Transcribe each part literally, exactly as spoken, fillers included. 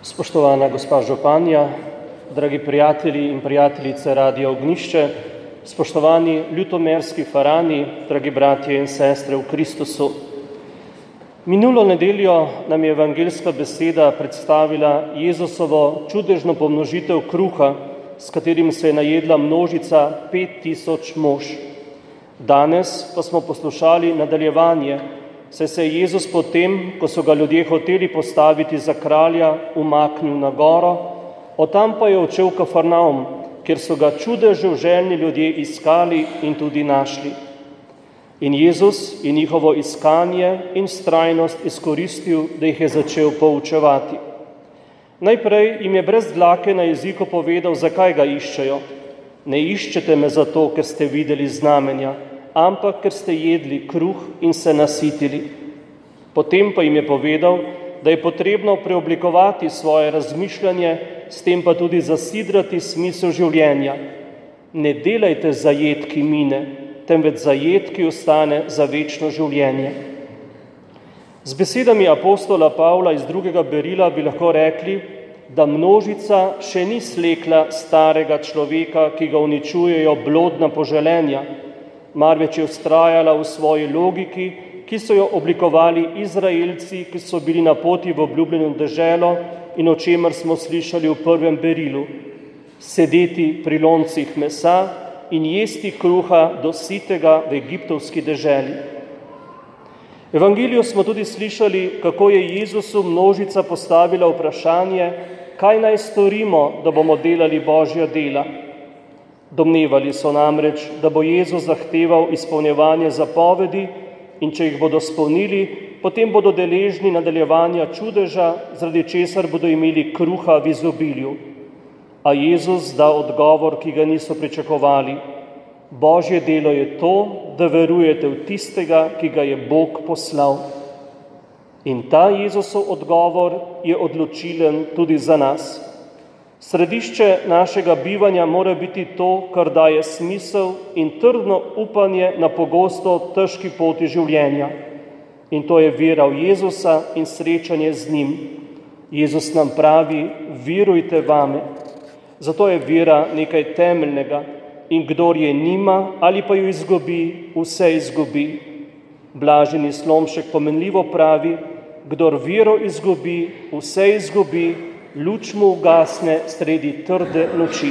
Spoštovana gospa županja, dragi prijatelji in prijateljice Radia Ognjišče, spoštovani ljutomerski farani, dragi bratje in sestre v Kristusu. Minulo nedeljo nam je evangeljska beseda predstavila Jezusovo čudežno pomnožitev kruha, s katerim se je najedla množica pet tisoč mož. Danes pa smo poslušali nadaljevanje, saj se je Jezus potem, ko so ga ljudje hoteli postaviti za kralja, umaknil na goro, od tam pa je odšel v Kafarnaum, kjer so ga čudežev željni ljudje iskali in tudi našli. In Jezus je njihovo iskanje in vztrajnost izkoristil, da jih je začel poučevati. Najprej jim je brez dlake na jeziku povedal, zakaj ga iščejo. Ne iščete me zato, ker ste videli znamenja, ampak ker ste jedli kruh in se nasitili. Potem pa jim je povedal, da je potrebno preoblikovati svoje razmišljanje, s tem pa tudi zasidrati smisel življenja. Ne delajte zajed, ki mine, temveč zajed, ki ostane za večno življenje. Z besedami apostola Pavla iz drugega berila bi lahko rekli, da množica še ni slekla starega človeka, ki ga uničujejo blodna poželenja, marveč je vztrajala v svoji logiki, ki so jo oblikovali Izraelci, ki so bili na poti v obljubljeno deželo in o čemer smo slišali v prvem berilu. Sedeti pri loncih mesa in jesti kruha do sitega v egiptovski deželi. V evangeliju smo tudi slišali, kako je Jezusu množica postavila vprašanje, kaj naj storimo, da bomo delali Božja dela. Domnevali so namreč, da bo Jezus zahteval izpolnjevanje zapovedi in če jih bodo spolnili, potem bodo deležni nadaljevanja čudeža, zaradi česar bodo imeli kruha v izobilju. A Jezus da odgovor, ki ga niso pričakovali. Božje delo je to, da verujete v tistega, ki ga je Bog poslal. In ta Jezusov odgovor je odločilen tudi za nas. Središče našega bivanja mora biti to, kar daje smisel in trdno upanje na pogosto težki poti življenja. In to je vera v Jezusa in srečanje z njim. Jezus nam pravi, verujte vame. Zato je vera nekaj temeljnega in kdor je nima ali pa jo izgubi, vse izgubi. Blaženi Slomšek pomenljivo pravi, kdor vero izgubi, vse izgubi, luč mu ugasne sredi trde noči.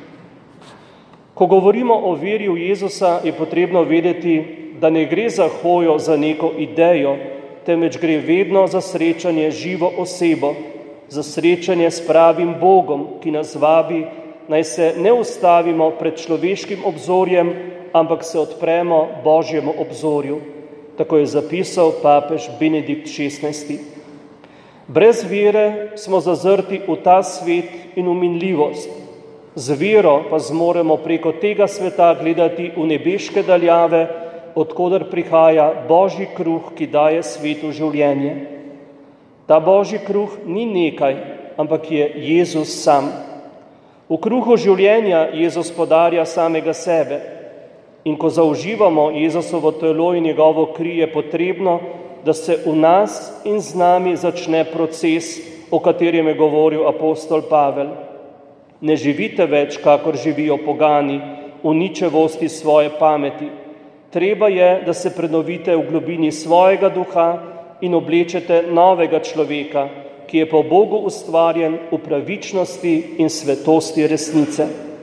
Ko govorimo o veri v Jezusa, je potrebno vedeti, da ne gre za hojo za neko idejo, temveč gre vedno za srečanje z živo osebo, za srečanje s pravim Bogom, ki nas vabi, naj se ne ustavimo pred človeškim obzorjem, ampak se odpremo Božjemu obzorju. Tako je zapisal papež Benedikt šestnajsti. Brez vere smo zazrti v ta svet in v minljivost. Z vero pa zmoremo preko tega sveta gledati v nebeške daljave, odkoder prihaja Božji kruh, ki daje svetu življenje. Ta Božji kruh ni nekaj, ampak je Jezus sam. V kruhu življenja Jezus podarja samega sebe. In ko zauživamo Jezusovo telo in njegovo kri, je potrebno, da se v nas in z nami začne proces, o katerem je govoril apostol Pavel. Ne živite več, kakor živijo pogani, v ničevosti svoje pameti. Treba je, da se prenovite v globini svojega duha in oblečete novega človeka, ki je po Bogu ustvarjen v pravičnosti in svetosti resnice.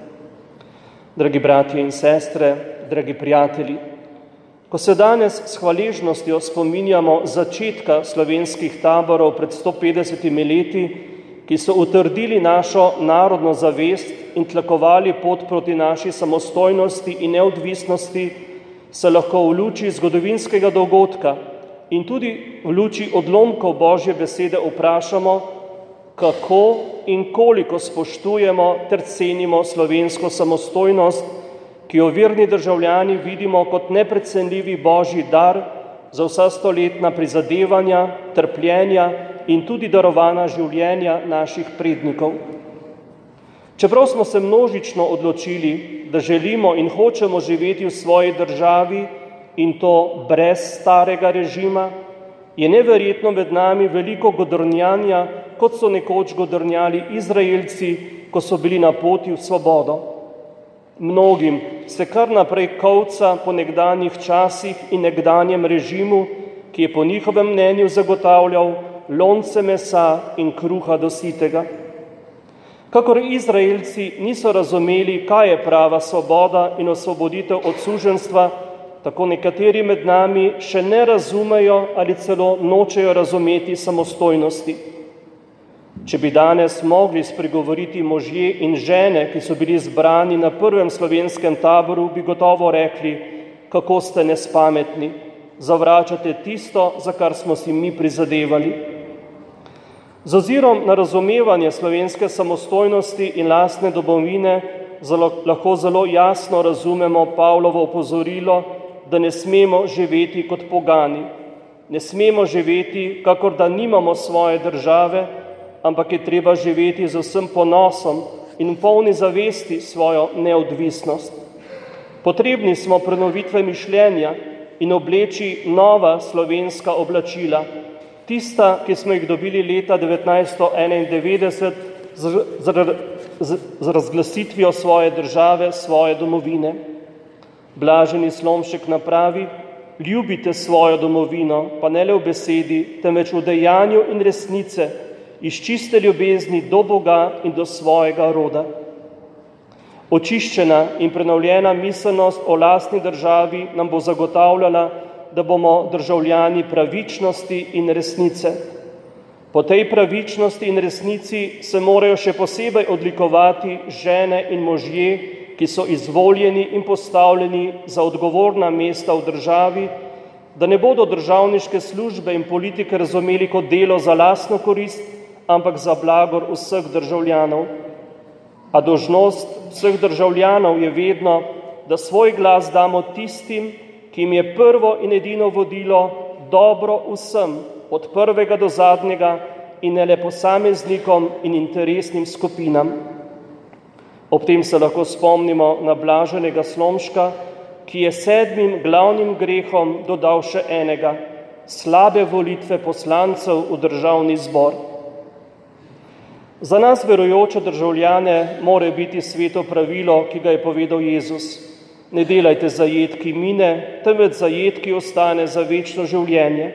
Dragi bratje in sestre, dragi prijatelji, ko se danes s hvaležnostjo spominjamo začetka slovenskih taborov pred sto petdesetimi leti, ki so utrdili našo narodno zavest in tlakovali pot proti naši samostojnosti in neodvisnosti, se lahko v luči zgodovinskega dogodka in tudi v luči odlomkov Božje besede vprašamo, kako in koliko spoštujemo ter cenimo slovensko samostojnost, ki jo verni državljani vidimo kot neprecenljivi Božji dar za vsa stoletna prizadevanja, trpljenja in tudi darovana življenja naših prednikov. Čeprav smo se množično odločili, da želimo in hočemo živeti v svoji državi in to brez starega režima, Je neverjetno med nami veliko godrnjanja, kot so nekoč godrnjali Izraelci, ko so bili na poti v svobodo. Mnogim se kar naprej kolca po nekdanjih časih in nekdanjem režimu, ki je po njihovem mnenju zagotavljal lonce mesa in kruha do sitega. Kakor Izraelci niso razumeli, kaj je prava svoboda in osvoboditev od suženjstva, tako nekateri med nami še ne razumejo ali celo nočejo razumeti samostojnosti. Če bi danes mogli spregovoriti možje in žene, ki so bili zbrani na prvem slovenskem taboru, bi gotovo rekli, kako ste nespametni, zavračate tisto, za kar smo si mi prizadevali. Z ozirom na razumevanje slovenske samostojnosti in lastne domovine zelo, lahko zelo jasno razumemo Pavlovo opozorilo, da ne smemo živeti kot pogani. Ne smemo živeti, kakor da nimamo svoje države, ampak je treba živeti z vsem ponosom in v polni zavesti svojo neodvisnost. Potrebni smo prenovitve mišljenja in obleči nova slovenska oblačila, tista, ki smo jih dobili leta devetnajststo enaindevetdeset z, z, z, z razglasitvijo svoje države, svoje domovine. Blaženi Slomšek napravi, ljubite svojo domovino, pa ne le v besedi, temveč v dejanju in resnice, iz čiste ljubezni do Boga in do svojega roda. Očiščena in prenovljena miselnost o lastni državi nam bo zagotavljala, da bomo državljani pravičnosti in resnice. Po tej pravičnosti in resnici se morajo še posebej odlikovati žene in možje, ki so izvoljeni in postavljeni za odgovorna mesta v državi, da ne bodo državniške službe in politike razumeli kot delo za lastno korist, ampak za blagor vseh državljanov. A dolžnost vseh državljanov je vedno, da svoj glas damo tistim, ki jim je prvo in edino vodilo dobro vsem, od prvega do zadnjega in ne le posameznikom in interesnim skupinam. Ob tem se lahko spomnimo na blaženega Slomška, ki je sedmim glavnim grehom dodal še enega, slabe volitve poslancev v državni zbor. Za nas verujoče državljane more biti sveto pravilo, ki ga je povedal Jezus. Ne delajte zajed, ki mine, temveč zajed, ki ostane za večno življenje.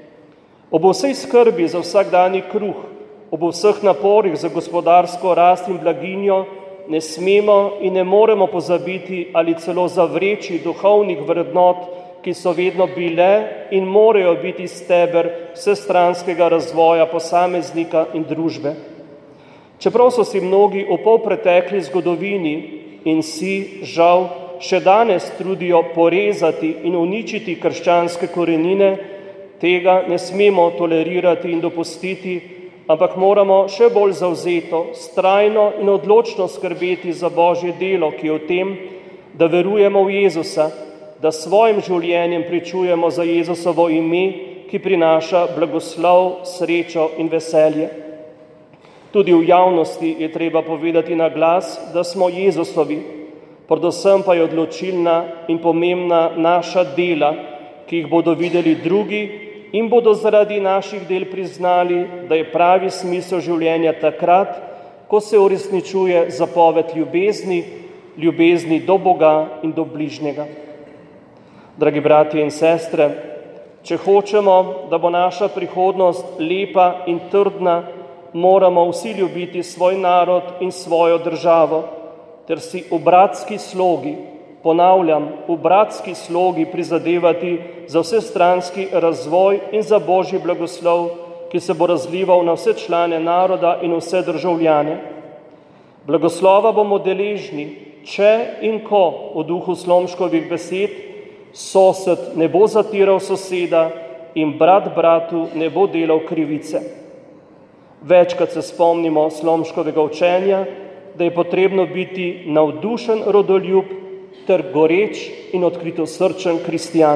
Ob vsej skrbi za vsakdanji kruh, ob vseh naporih za gospodarsko rast in blaginjo, ne smemo in ne moremo pozabiti ali celo zavreči duhovnih vrednot, ki so vedno bile in morajo biti steber vsestranskega razvoja posameznika in družbe. Čeprav so si mnogi v polpretekli zgodovini in si, žal, še danes trudijo porezati in uničiti krščanske korenine, tega ne smemo tolerirati in dopustiti, ampak moramo še bolj zavzeto, vztrajno in odločno skrbeti za Božje delo, ki je v tem, da verujemo v Jezusa, da s svojim življenjem pričujemo za Jezusovo ime, ki prinaša blagoslov, srečo in veselje. Tudi v javnosti je treba povedati na glas, da smo Jezusovi, predvsem pa je odločilna in pomembna naša dela, ki jih bodo videli drugi in bodo zaradi naših del priznali, da je pravi smisel življenja takrat, ko se uresničuje zapoved ljubezni, ljubezni do Boga in do bližnjega. Dragi bratje in sestre, če hočemo, da bo naša prihodnost lepa in trdna, moramo vsi ljubiti svoj narod in svojo državo, ter si v bratski slogi, ponavljam, v bratski slogi prizadevati za vsestranski razvoj in za Božji blagoslov, ki se bo razlival na vse člane naroda in vse državljane. Blagoslova bomo deležni, če in ko v duhu Slomškovih besed sosed ne bo zatiral soseda in brat bratu ne bo delal krivice. Večkrat se spomnimo Slomškovega učenja, da je potrebno biti navdušen rodoljub ter goreč in odkritosrčen kristjan.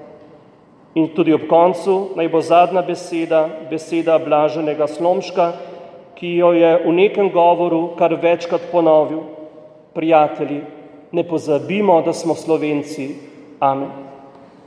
In tudi ob koncu naj bo zadnja beseda, beseda blaženega Slomška, ki jo je v nekem govoru kar večkrat ponovil. Prijatelji, ne pozabimo, da smo Slovenci. Amen.